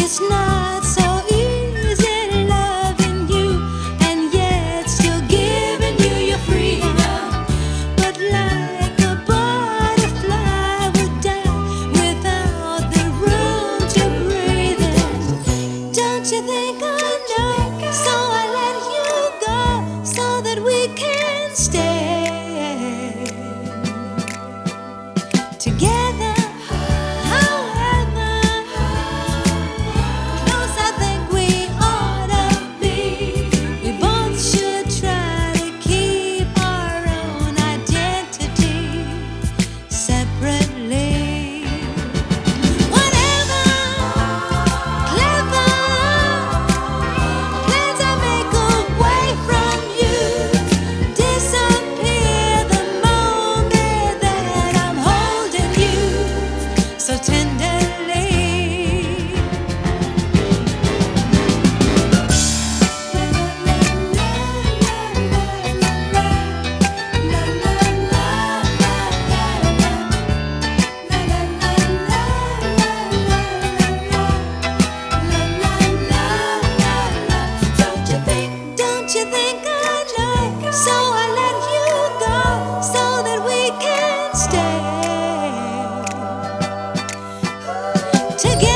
It's not so easy loving you and yet still giving you your freedom. But like a butterfly would die without the room to breathe in. Don't you think I know? So I let you go so that we can stay together. So tenderly, don't you think I know? So I let you go so that we can stay together.